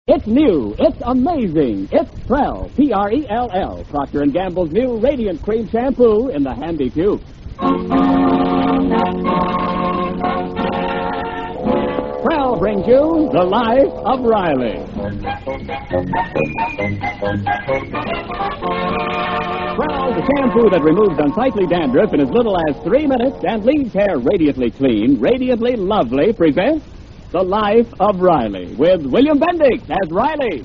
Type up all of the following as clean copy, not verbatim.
It's new. It's amazing. It's Prell, P-R-E-L-L, Procter & Gamble's new Radiant Cream Shampoo in the handy tube. Prell brings you The Life of Riley. Prell, the shampoo that removes unsightly dandruff in as little as 3 minutes and leaves hair radiantly clean, radiantly lovely, presents The Life of Riley, with William Bendix as Riley.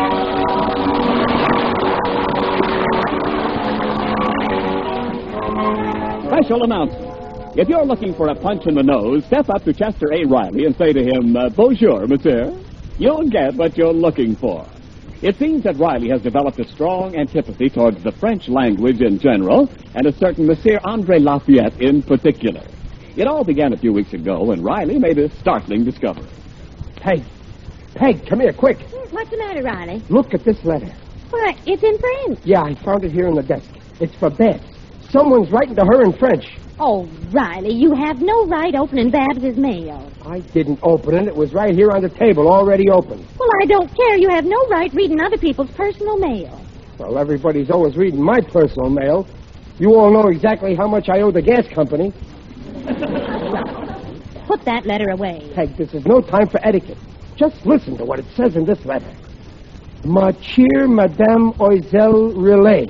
Special announcement. If you're looking for a punch in the nose, step up to Chester A. Riley and say to him, bonjour, monsieur. You'll get what you're looking for. It seems that Riley has developed a strong antipathy towards the French language in general, and a certain Monsieur André Lafayette in particular. It all began a few weeks ago when Riley made a startling discovery. Peg, come here, quick. What's the matter, Riley? Look at this letter. What? It's in French. Yeah, I found it here on the desk. It's for Babs. Someone's writing to her in French. Oh, Riley, you have no right opening Babs's mail. I didn't open it. It was right here on the table, already open. Well, I don't care. You have no right reading other people's personal mail. Well, everybody's always reading my personal mail. You all know exactly how much I owe the gas company. Put that letter away. Peg, this is no time for etiquette. Just listen to what it says in this letter. Ma chère Madame Oiselle Relay.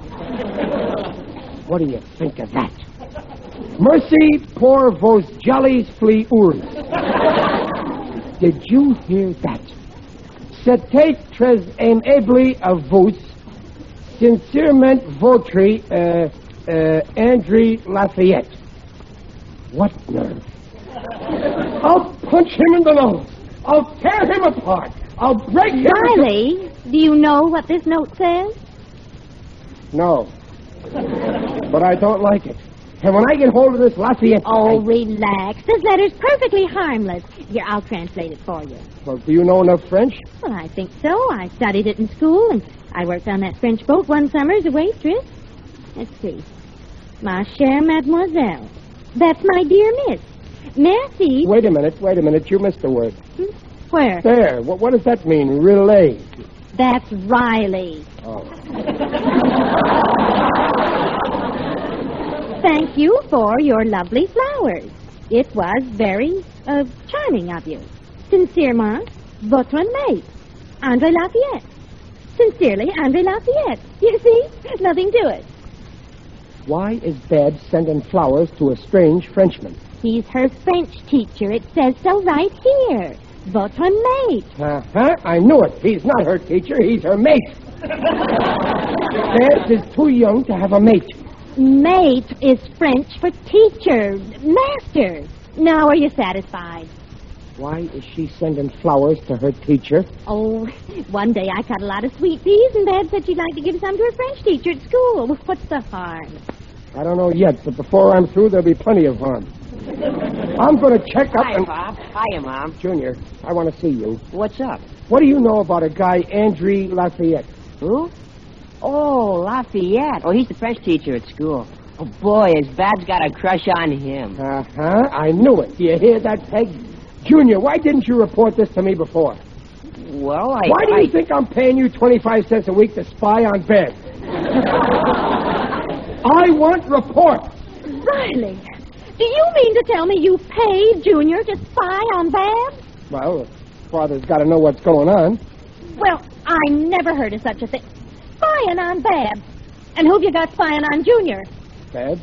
What do you think of that? Merci pour vos jollies fleurs. Did you hear that? C'était très aimable à vous. Sincèrement votre André Lafayette. What nerve? I'll punch him in the nose. I'll tear him apart. I'll break him. Riley, do you know what this note says? No. But I don't like it. And when I get hold of this Lafayette... Oh, relax. This letter's perfectly harmless. Here, I'll translate it for you. Well, do you know enough French? Well, I think so. I studied it in school, and I worked on that French boat one summer as a waitress. Let's see. Ma chère mademoiselle. That's my dear miss. Merci. Wait a minute. You missed a word. Where? There. What does that mean? Relay. That's Riley. Oh. Thank you for your lovely flowers. It was very, charming of you. Sincerement, votre mate, André Lafayette. Sincerely, André Lafayette. You see? Nothing to it. Why is Babs sending flowers to a strange Frenchman? He's her French teacher. It says so right here. Votre mate. Uh-huh. I knew it. He's not her teacher. He's her mate. Babs is too young to have a mate. Mate is French for teacher, master. Now, are you satisfied? Why is she sending flowers to her teacher? Oh, one day I cut a lot of sweet peas, and Dad said she'd like to give some to her French teacher at school. What's the harm? I don't know yet, but before I'm through, there'll be plenty of harm. I'm going to check up Hi, and... Bob. Hiya, Mom. Junior, I want to see you. What's up? What do you know about a guy, André Lafayette? Who? Oh, Lafayette. Oh, he's the French teacher at school. Oh, boy, has Babs got a crush on him. Uh-huh. I knew it. Do you hear that, Peg? Junior, why didn't you report this to me before? Well, Why do you think I'm paying you 25 cents a week to spy on Babs? I want reports. Riley, do you mean to tell me you paid Junior to spy on Babs? Well, father's got to know what's going on. Well, I never heard of such a thing. Spying on Babs. And who've you got spying on Junior? Babs?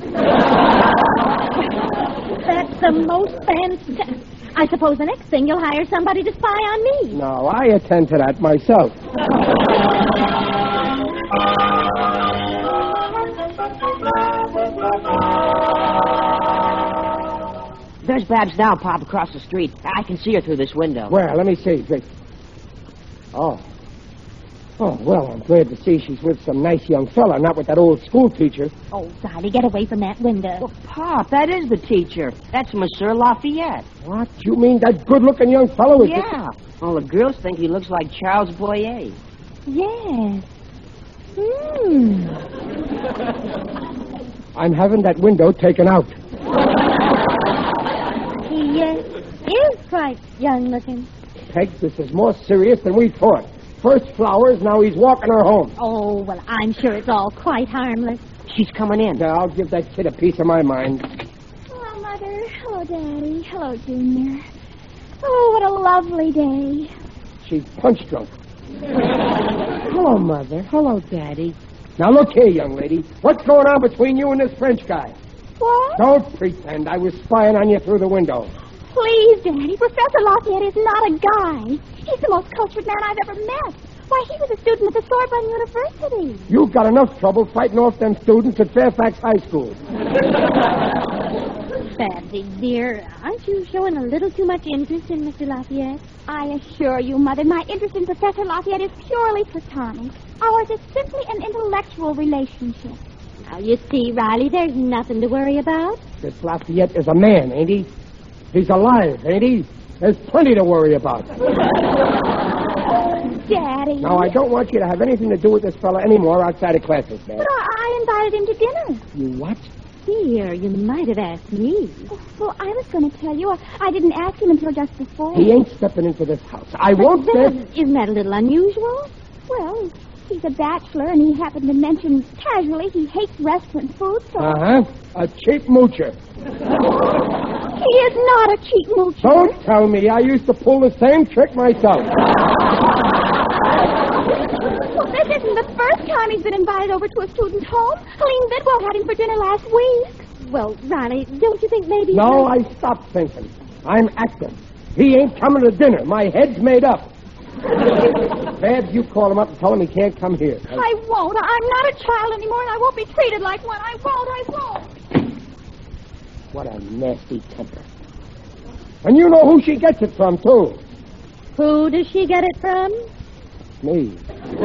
That's the most fantastic... I suppose the next thing you'll hire somebody to spy on me. No, I attend to that myself. There's Babs now, Pop, across the street. I can see her through this window. Where? Let me see. Oh, well, I'm glad to see she's with some nice young fella, not with that old school teacher. Oh, Riley, get away from that window. Well, Pop, that is the teacher. That's Monsieur Lafayette. What? You mean that good-looking young fellow is... Yeah. Well, the girls think he looks like Charles Boyer. Yes. I'm having that window taken out. He is quite young-looking. Peg, this is more serious than we thought. First flowers, now he's walking her home. Oh, well, I'm sure it's all quite harmless. She's coming in. Now, I'll give that kid a piece of my mind. Hello, Mother. Hello, Daddy. Hello, Junior. Oh, what a lovely day. She's punch drunk. Hello, Mother. Hello, Daddy. Now, look here, young lady. What's going on between you and this French guy? What? Don't pretend I was spying on you through the window. Please, Daddy. Professor Lafayette is not a guy. He's the most cultured man I've ever met. Why, he was a student at the Sorbonne University. You've got enough trouble fighting off them students at Fairfax High School. Babsy, dear, aren't you showing a little too much interest in Mr. Lafayette? I assure you, Mother, my interest in Professor Lafayette is purely platonic. Ours is simply an intellectual relationship. Now, you see, Riley, there's nothing to worry about. This Lafayette is a man, ain't he? He's alive, ain't he? There's plenty to worry about. Daddy. Now, I don't want you to have anything to do with this fella anymore outside of classes, Dad. But I invited him to dinner. You what? Dear, you might have asked me. Well, I was going to tell you. I didn't ask him until just before. He ain't stepping into this house. I won't stand... Isn't that a little unusual? Well, he's a bachelor, and he happened to mention casually he hates restaurant food, so... Uh-huh. A cheap moocher. He is not a cheap moocher. Don't tell me. I used to pull the same trick myself. Well, this isn't the first time he's been invited over to a student's home. Helene Bidwell had him for dinner last week. Well, Riley, don't you think maybe... No, I stopped thinking. I'm acting. He ain't coming to dinner. My head's made up. Babs, you call him up and tell him he can't come here. I won't. I'm not a child anymore, and I won't be treated like one. I won't. What a nasty temper. And you know who she gets it from, too. Who does she get it from? Me.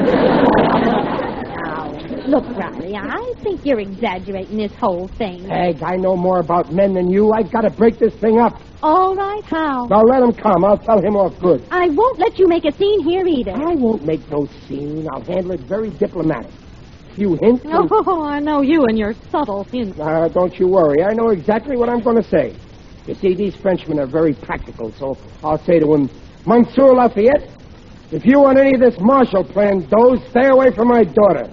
Now, look, Riley, I think you're exaggerating this whole thing. Peg, I know more about men than you. I've got to break this thing up. All right, how? Now let him come. I'll tell him off good. I won't let you make a scene here either. I won't make no scene. I'll handle it very diplomatic. Few hints. And... Oh, I know you and your subtle hints. Don't you worry. I know exactly what I'm going to say. You see, these Frenchmen are very practical, so I'll say to him, Monsieur Lafayette, if you want any of this Marshall Plan dough, stay away from my daughter.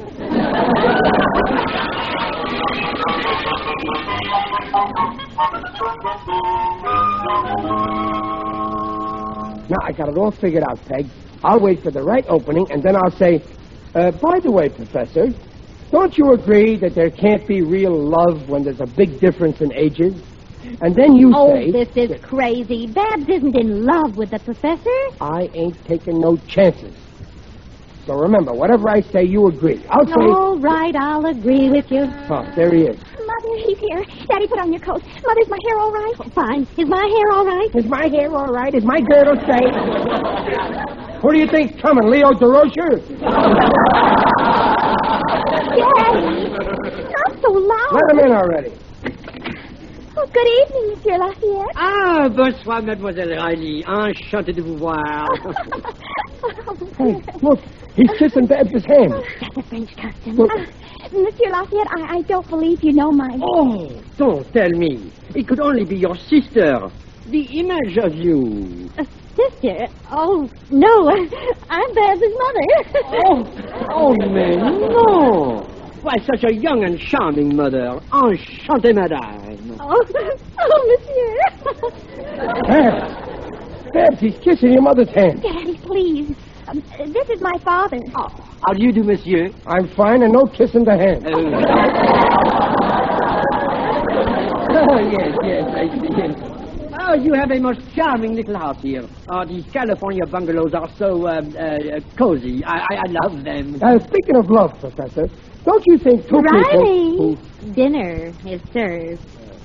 Now, I got it all figured out, Peg. I'll wait for the right opening, and then I'll say, by the way, Professor, don't you agree that there can't be real love when there's a big difference in ages? And then you say... Oh, this is crazy. Babs isn't in love with the professor. I ain't taking no chances. So remember, whatever I say, you agree. I'll say... All right, I'll agree with you. Oh, there he is. Mother, he's here. Daddy, put on your coat. Mother, is my hair all right? Fine. Is my hair all right? Is my hair all right? Is my girdle safe? Who do you think's coming, Leo DeRocher? Daddy, not so loud. Let him in already. Oh, good evening, Monsieur Lafayette. Ah, bonsoir, Mademoiselle Riley. Enchanté de vous voir. Hey, look, he's kissing Babs' hand. That's a French custom. Look, Monsieur Lafayette, I don't believe you know my... Oh, don't tell me. It could only be your sister. The image of you. Sister? Oh, no. I'm Babs' mother. Oh, mais no. Why, such a young and charming mother. Enchanté, madame. Monsieur. Babs, he's kissing your mother's hand. Daddy, please. This is my father. Oh, how do you do, monsieur? I'm fine, and no kissing the hand. Oh, yes, I see. Oh, you have a most charming little house here. Oh, these California bungalows are so cozy. I love them. Speaking of love, Professor, don't you think two Riley, people... dinner is served.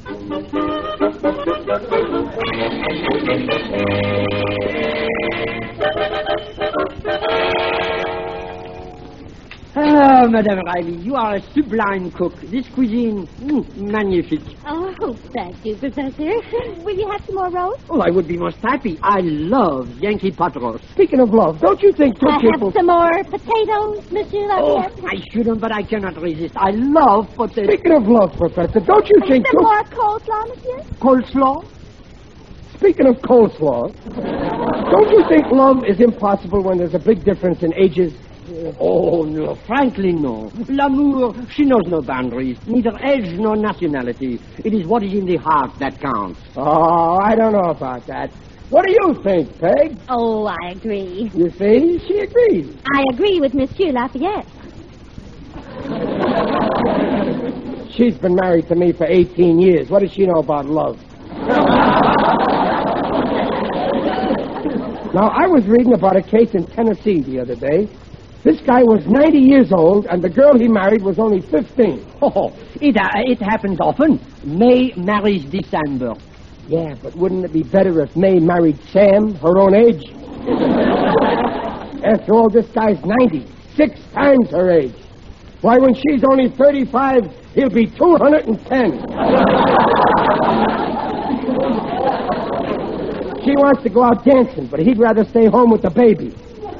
Oh, Madame Riley, you are a sublime cook. This cuisine, magnifique. Oh, thank you, Professor. Will you have some more roast? Oh, I would be most happy. I love Yankee pot roast. Speaking of love, don't you think two people... Have some more potatoes, Monsieur Lafayette? Oh, I shouldn't, but I cannot resist. I love potatoes. Speaking of love, Professor, don't you think Some two... more coleslaw, Monsieur? Coleslaw? speaking of coleslaw, don't you think love is impossible when there's a big difference in ages? Oh, no, frankly, no. L'amour, she knows no boundaries, neither age nor nationality. It is what is in the heart that counts. Oh, I don't know about that. What do you think, Peg? Oh, I agree. You see, she agrees. I agree with Monsieur Lafayette. She's been married to me for 18 years. What does she know about love? Now, I was reading about a case in Tennessee the other day. This guy was 90 years old, and the girl he married was only 15. Oh, it happens often. May marries December. Yeah, but wouldn't it be better if May married Sam, her own age? After all, this guy's 90, 6 times her age. Why, when she's only 35, he'll be 210. She wants to go out dancing, but he'd rather stay home with the baby.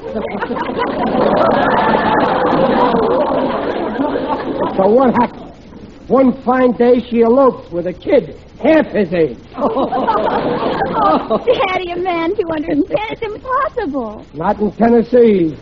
So what happened? One fine day, she eloped with a kid half his age. Oh, Daddy, a man 210 is impossible. Not in Tennessee.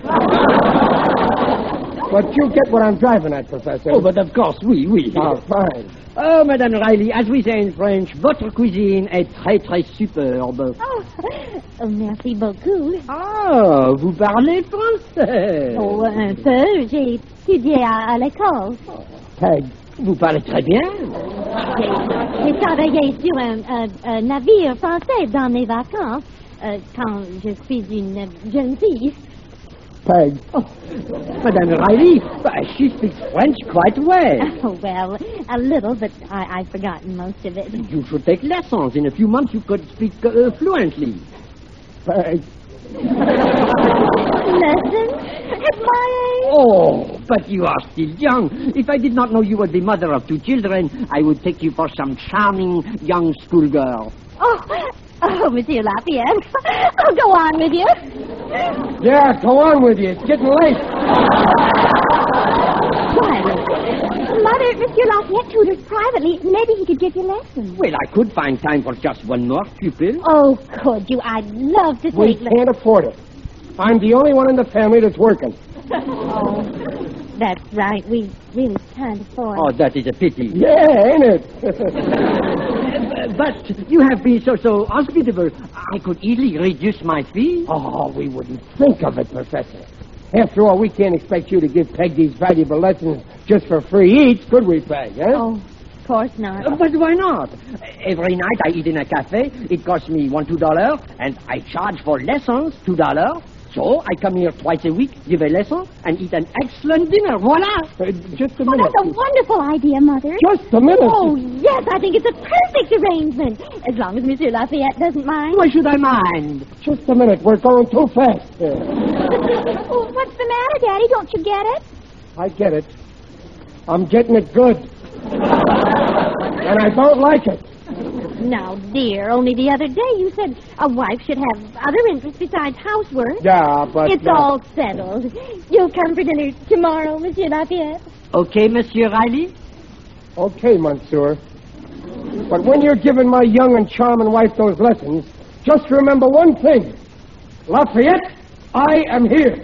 But you get what I'm driving at, Professor. Oh, but of course, oui. Oh, fine. Oh, Madame Riley, as we say in French, votre cuisine est très, très superbe. Oh, merci beaucoup. Ah, vous parlez français. Oh, un peu. J'ai étudié à l'école. Peg. Vous parlez très bien. J'ai travaillé sur un navire français dans mes vacances quand je suis une jeune fille. Peg. Oh, Madame Riley, she speaks French quite well. Oh, well, a little, but I've forgotten most of it. You should take lessons. In a few months you could speak fluently. Peg. Lessons? At my age? Oh, but you are still young. If I did not know you were the mother of 2 children, I would take you for some charming young schoolgirl. Oh, Monsieur Lafayette. I'll go on with you. Yeah, go on with you. It's getting late. Why? Mother, Monsieur Lafayette tutors privately. Maybe he could give you lessons. Well, I could find time for just one more pupil. Oh, could you? I'd love to We take lessons. can't afford it. I'm the only one in the family that's working. Oh, that's right. We really can't afford. Oh, that is a pity. Yeah, ain't it? But you have been so hospitable. I could easily reduce my fee. Oh, we wouldn't think of it, Professor. After all, we can't expect you to give Peg these valuable lessons just for free eats, could we, Peg? Huh? Oh, of course not. But why not? Every night I eat in a cafe. It costs me $2, and I charge for lessons $2. So I come here twice a week, give a lesson, and eat an excellent dinner. Voila! Just a Oh, minute. that's a wonderful idea, Mother. Just a minute. Oh, yes, I think it's a perfect arrangement. As long as Monsieur Lafayette doesn't mind. Why should I mind? Just a minute. We're going too fast. Oh, what's the matter, Daddy? Don't you get it? I get it. I'm getting it good. And I don't like it. Now, dear, only the other day you said a wife should have other interests besides housework. Yeah, but... It's all settled. You'll come for dinner tomorrow, Monsieur Lafayette. Okay, Monsieur Riley? Okay, Monsieur. But when you're giving my young and charming wife those lessons, just remember one thing. Lafayette, I am here.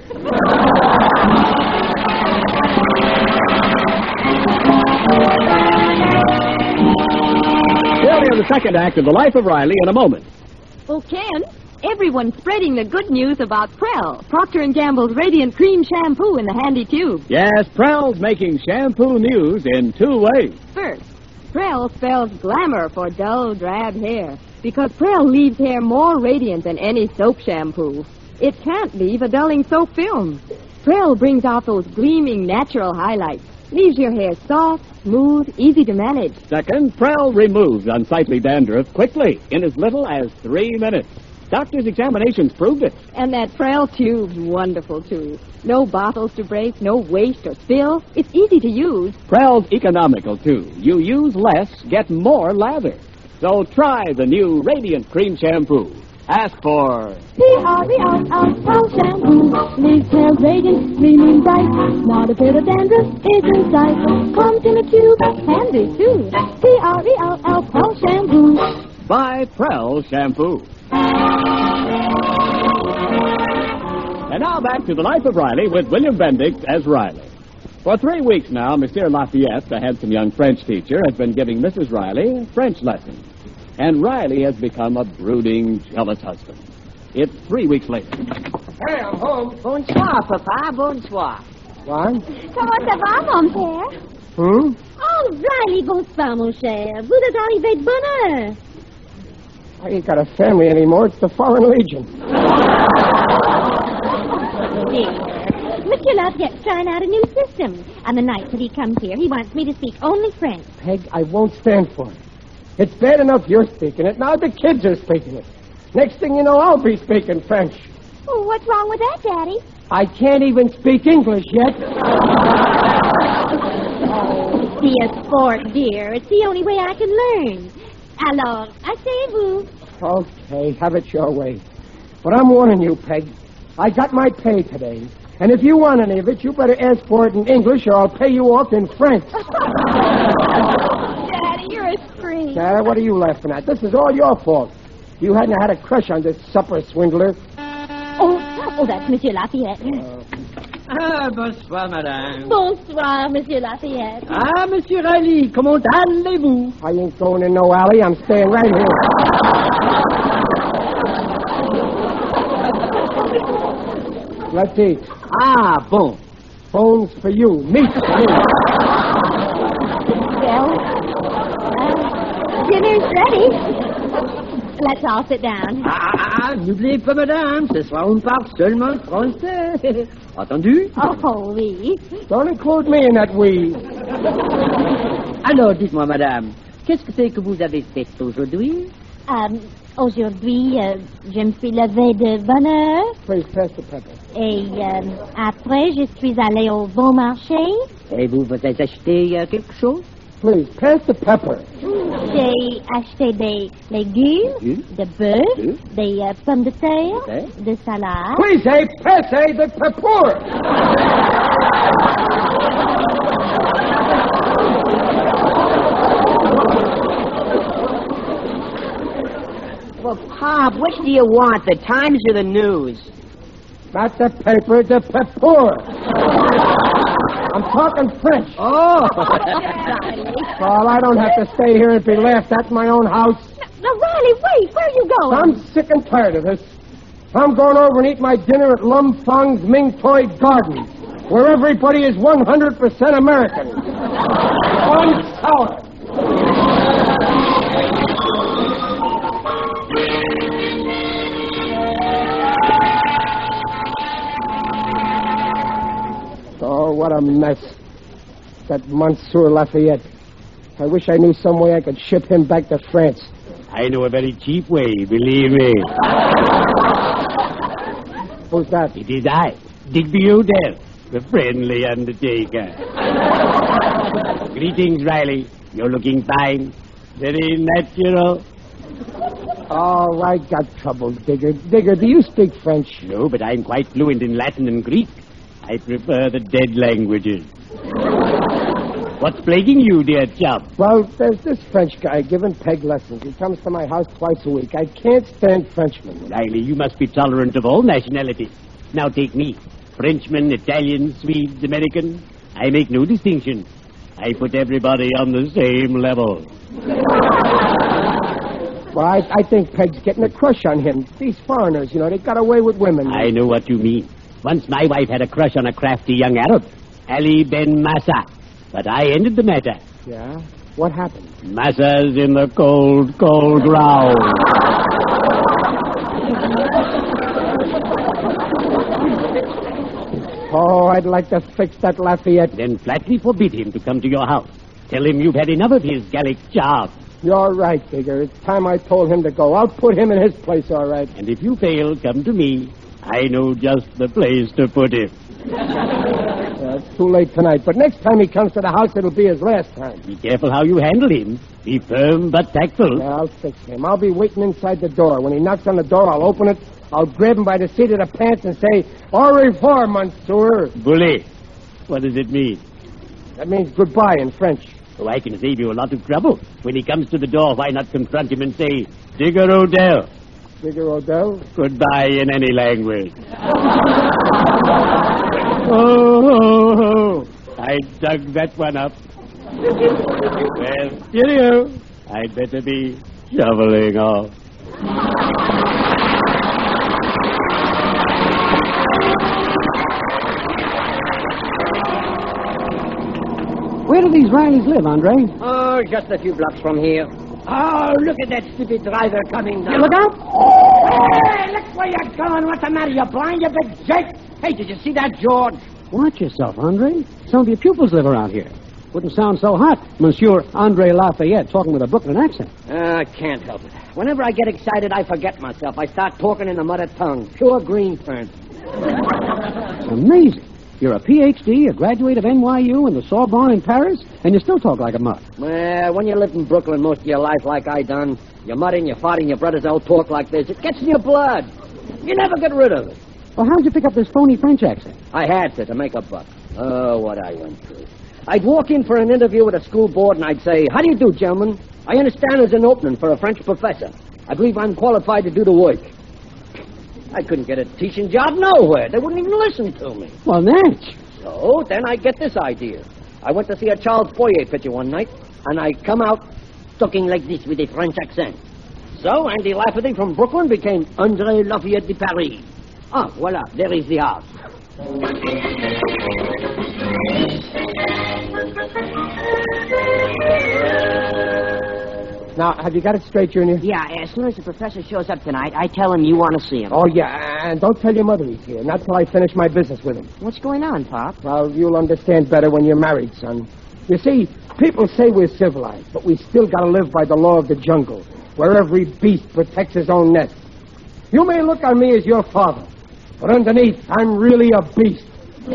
We'll hear the second act of The Life of Riley in a moment. Oh, Ken, everyone's spreading the good news about Prell, Procter & Gamble's Radiant Cream Shampoo in the handy tube. Yes, Prell's making shampoo news in 2 ways. First, Prell spells glamour for dull, drab hair, because Prell leaves hair more radiant than any soap shampoo. It can't leave a dulling soap film. Prell brings out those gleaming natural highlights, leaves your hair soft, smooth, easy to manage. Second, Prell removes unsightly dandruff quickly in as little as 3 minutes. Doctors' examinations proved it. And that Prell tube's wonderful, too. No bottles to break, no waste or spill. It's easy to use. Prell's economical, too. You use less, get more lather. So try the new Radiant Cream Shampoo. Ask for... Prell shampoo. Leaves hair radiant, gleaming bright. Not a bit of dandruff is in sight. Comes in a tube, handy too. Prell shampoo. by Prell Shampoo. And now back to The Life of Riley with William Bendix as Riley. For 3 weeks now, Monsieur Lafayette, the handsome young French teacher, has been giving Mrs. Riley French lessons. And Riley has become a brooding, jealous husband. It's 3 weeks later. Hey, I'm home. Bonsoir, Papa, bonsoir. What? Comment ça va, mon père? Hmm? Oh, Riley, bonsoir, mon cher. Vous êtes arrivé de bonne heure. I ain't got a family anymore. It's the Foreign Legion. Dear, Monsieur Lafayette's trying out a new system. And the night that he comes here, he wants me to speak only French. Peg, I won't stand for it. It's bad enough you're speaking it. Now the kids are speaking it. Next thing you know, I'll be speaking French. Oh, what's wrong with that, Daddy? I can't even speak English yet. Oh, be a sport, dear. It's the only way I can learn. Alors, asseyez-vous. Okay, have it your way. But I'm warning you, Peg. I got my pay today. And if you want any of it, you better ask for it in English or I'll pay you off in French. Daddy, you're a scream. What are you laughing at? This is all your fault. You hadn't had a crush on this supper swindler. Oh, that's Monsieur Lafayette. Ah, bonsoir, madame. Bonsoir, Monsieur Lafayette. Ah, Monsieur Riley, comment allez-vous? I ain't going in no alley. I'm staying right here. Let's eat. Ah, bon. Phones for you. Meat for me. Well, dinner's ready. Let's all sit down. N'oubliez pas, madame, ce soir on parle seulement français. Entendu? Oh, oui. Don't include me in that we. Alors, dites-moi, madame, qu'est-ce que c'est que vous avez fait aujourd'hui? Aujourd'hui, je me suis levée de bonne heure. Please pass the pepper. Et après, je suis allée au bon marché. Et vous avez acheté quelque chose? Please pass the pepper. J'ai acheté des légumes, de bœuf, des pommes de terre, de salade. Please, hey, pass, hey, the pepper. Well, Pop, which do you want, the Times or the news? Not the paper, the pepper. I'm talking French. Oh! Well, I don't have to stay here and be laughed at in my own house. Now, Riley, wait. Where are you going? I'm sick and tired of this. I'm going over and eat my dinner at Lum Fang's Ming Toy Garden, where everybody is 100% American. One sour. Oh, what a mess. That Monsieur Lafayette. I wish I knew some way I could ship him back to France. I know a very cheap way, believe me. Who's that? It is I, Digby Odell, the friendly undertaker. Greetings, Riley. You're looking fine. Very natural. Oh, I got trouble, Digger. Digger, do you speak French? No, but I'm quite fluent in Latin and Greek. I prefer the dead languages. What's plaguing you, dear chap? Well, there's this French guy giving Peg lessons. He comes to my house twice a week. I can't stand Frenchmen. Riley, you must be tolerant of all nationalities. Now take me. Frenchman, Italian, Swedes, American. I make no distinction. I put everybody on the same level. Well, I think Peg's getting a crush on him. These foreigners, they got away with women. I know what you mean. Once my wife had a crush on a crafty young Arab, Ali Ben Massa. But I ended the matter. Yeah? What happened? Massa's in the cold, cold ground. Oh, I'd like to fix that Lafayette. Then flatly forbid him to come to your house. Tell him you've had enough of his Gallic charm. You're right, Digger. It's time I told him to go. I'll put him in his place, all right. And if you fail, come to me. I know just the place to put him. It's too late tonight, but next time he comes to the house, it'll be his last time. Be careful how you handle him. Be firm but tactful. Yeah, I'll fix him. I'll be waiting inside the door. When he knocks on the door, I'll open it. I'll grab him by the seat of the pants and say, au revoir, monsieur. Bully. What does it mean? That means goodbye in French. Oh, I can save you a lot of trouble. When he comes to the door, why not confront him and say, Digger Odell. Digger Odell? Goodbye in any language. Oh, I dug that one up. Well, cheerio. I'd better be shoveling off. Where do these Rileys live, Andre? Oh, just a few blocks from here. Oh, look at that stupid driver coming down. You look out! Hey, look where you're going. What's the matter? You blind, you big jerk? Hey, did you see that, George? Watch yourself, Andre. Some of your pupils live around here. Wouldn't sound so hot, Monsieur Andre Lafayette, talking with a Brooklyn accent. I can't help it. Whenever I get excited, I forget myself. I start talking in the mother tongue. Pure green fern. Amazing. You're a Ph.D., a graduate of NYU and the Sorbonne in Paris, and you still talk like a mutt. Well, when you live in Brooklyn most of your life like I done, your mother and your father and your brothers all talk like this. It gets in your blood. You never get rid of it. Well, how'd you pick up this phony French accent? I had to make a buck. Oh, what I went through. I'd walk in for an interview with a school board and I'd say, how do you do, gentlemen? I understand there's an opening for a French professor. I believe I'm qualified to do the work. I couldn't get a teaching job nowhere. They wouldn't even listen to me. Well, Natch. So then I get this idea. I went to see a Charles Fourier picture one night, and I come out talking like this with a French accent. So Andy Lafferty from Brooklyn became André Lafayette de Paris. Ah, voilà, there is the house. Now, have you got it straight, Junior? Yeah, as soon as the professor shows up tonight, I tell him you want to see him. Oh, yeah, and don't tell your mother he's here. Not till I finish my business with him. What's going on, Pop? Well, you'll understand better when you're married, son. You see, people say we're civilized, but we still got to live by the law of the jungle, where every beast protects his own nest. You may look on me as your father, but underneath, I'm really a beast.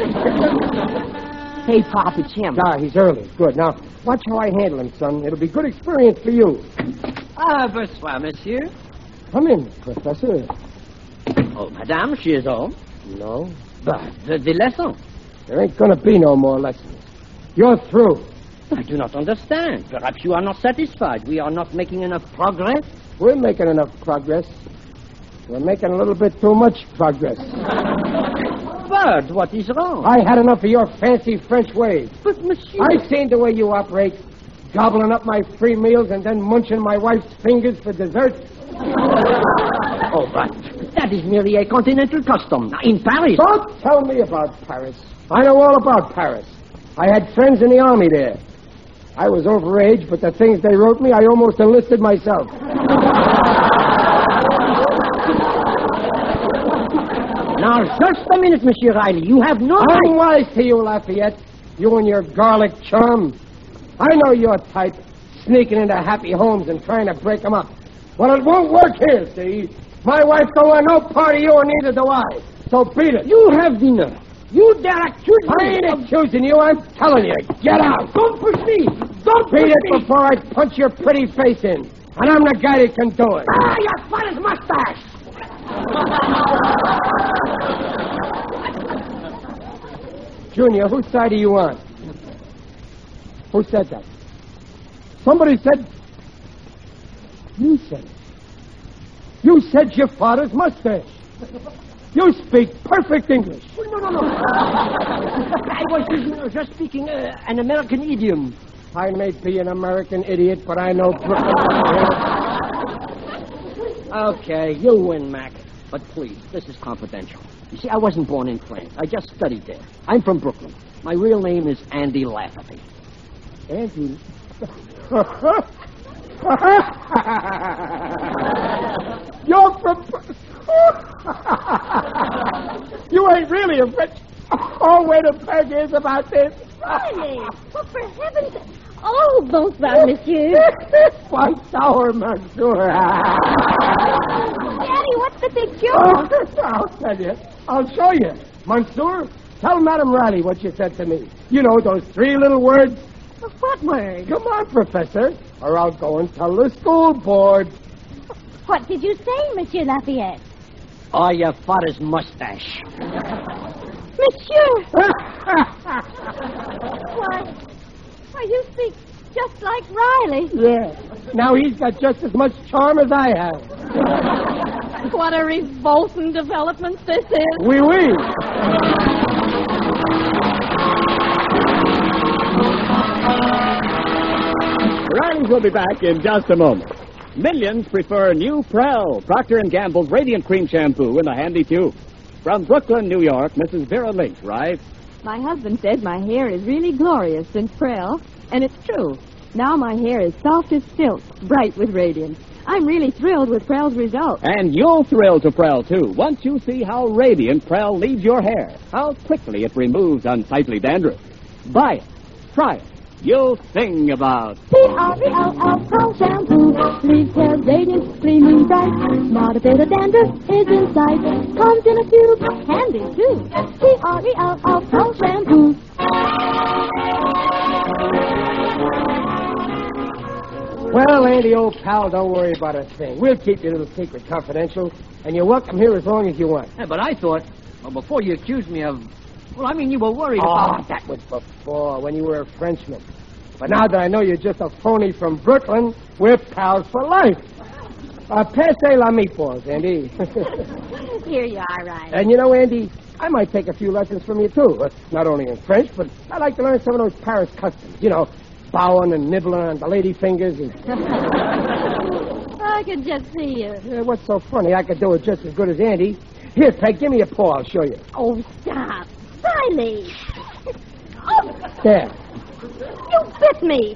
Hey, Pop, it's him. Ah, he's early. Good. Now, watch how I handle him, son. It'll be good experience for you. Ah, bonsoir, monsieur. Come in, Professor. Oh, madame, she is home. No, But the lesson? there ain't gonna be no more lessons. You're through. I do not understand. Perhaps you are not satisfied. We are not making enough progress. We're making enough progress. We're making a little bit too much progress. But what is wrong? I had enough of your fancy French ways. But, monsieur... I've seen the way you operate, gobbling up my free meals and then munching my wife's fingers for dessert. Oh, but that is merely a continental custom. In Paris... Don't tell me about Paris. I know all about Paris. I had friends in the army there. I was overage, but the things they wrote me, I almost enlisted myself. Now, just a minute, Monsieur Riley. You have no I'm wise to you, Lafayette. You and your garlic charm. I know your type, sneaking into happy homes and trying to break them up. Well, it won't work here, see? My wife don't want no part of you, and neither do I. So beat it. You have dinner. You dare accuse me. I ain't accusing you. I'm telling you. Get out. Don't push me. Don't Beat push it me. before I punch your pretty face in. And I'm the guy that can do it. Ah, your father's mustache. Junior, whose side are you on? Who said that? Somebody said... You said it. You said your father's mustache. You speak perfect English. No. I was just speaking an American idiom. I may be an American idiot, but I know Brooklyn. Okay, you win, Mac. But please, this is confidential. You see, I wasn't born in France. I just studied there. I'm from Brooklyn. My real name is Andy Lafferty. Andy. You're from... You ain't really a French... Oh, wait a minute, here's about this. Riley! Oh, for heaven's sake. Oh, bonsoir, monsieur. Quite sour, monsieur. Daddy, what's the big joke? I'll tell you. I'll show you. Monsieur, tell Madame Riley what you said to me. You know, those three little words. What word? Come on, Professor, or I'll go and tell the school board. What did you say, Monsieur Lafayette? Oh, your father's mustache. Monsieur! Why, you speak Just like Riley. Yeah. Now he's got just as much charm as I have. What a revolting development this is. Oui, oui. Riley's will be back in just a moment. Millions prefer new Prell, Procter & Gamble's Radiant Cream Shampoo in a handy tube. From Brooklyn, New York, Mrs. Vera Lynch writes, My husband said my hair is really glorious since Prell, and it's true. Now my hair is soft as silk, bright with radiance. I'm really thrilled with Prell's results. And you'll thrill to Prell, too, once you see how radiant Prell leaves your hair, how quickly it removes unsightly dandruff. Buy it. Try it. You'll sing about P-R-E-L-L, Prell shampoo. Leaves hair radiant, gleaming bright. Not a bit of dandruff is in sight. Comes in a tube, handy too. P-R-E-L-L, Prell shampoo. Well, Andy, old pal, don't worry about a thing. We'll keep your little secret confidential, and you're welcome here as long as you want. Yeah, but I thought, well, before you accused me of... Well, I mean, you were worried Oh, about... that was before, when you were a Frenchman. But now that I know you're just a phony from Brooklyn, we're pals for life. Passe la meatballs, Andy. Here you are, Riley. And you know, Andy, I might take a few lessons from you, too. Not only in French, but I'd like to learn some of those Paris customs. You know, bowing and nibbling on the lady fingers. And... I could just see you. Yeah, what's so funny? I could do it just as good as Andy. Here, Peg, give me a paw. I'll show you. Oh, stop. Riley. Oh, There. you bit me.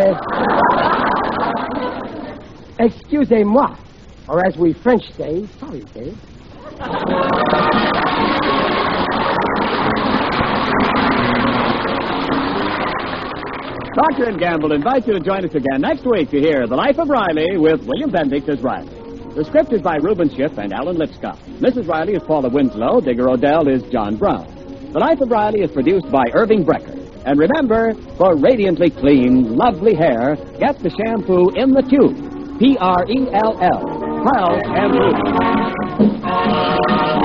Excusez-moi. Or as we French say, sorry, Dave. Procter & Gamble invites you to join us again next week to hear The Life of Riley with William Bendix as Riley. The script is by Reuben Schiff and Alan Lipscott. Mrs. Riley is Paula Winslow. Digger Odell is John Brown. The Life of Riley is produced by Irving Brecker. And remember, for radiantly clean, lovely hair, get the shampoo in the tube. P-R-E-L-L. Prell Shampoo.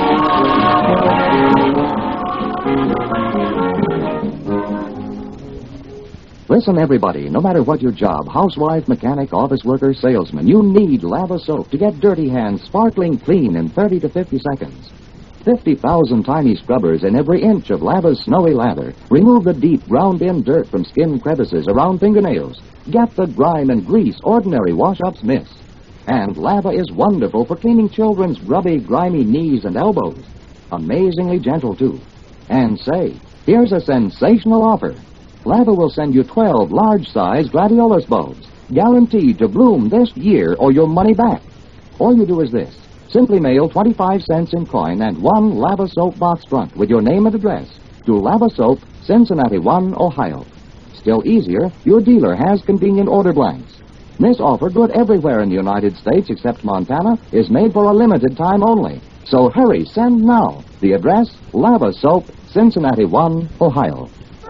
Listen, everybody, no matter what your job, housewife, mechanic, office worker, salesman, you need Lava soap to get dirty hands sparkling clean in 30 to 50 seconds. 50,000 tiny scrubbers in every inch of Lava's snowy lather remove the deep, ground-in dirt from skin crevices around fingernails. Get the grime and grease ordinary wash-ups miss. And Lava is wonderful for cleaning children's grubby, grimy knees and elbows. Amazingly gentle, too. And say, here's a sensational offer. Lava will send you 12 large-size gladiolus bulbs, guaranteed to bloom this year or your money back. All you do is this. Simply mail 25 cents in coin and one Lava Soap box front with your name and address to Lava Soap, Cincinnati 1, Ohio. Still easier, your dealer has convenient order blanks. This offer, good everywhere in the United States except Montana, is made for a limited time only. So hurry, send now. The address, Lava Soap, Cincinnati 1, Ohio.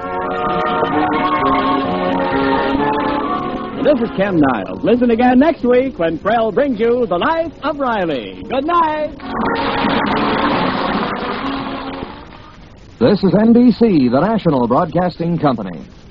This is Ken Niles. Listen again next week when Prell brings you The Life of Riley. Good night. This is NBC, the national broadcasting company.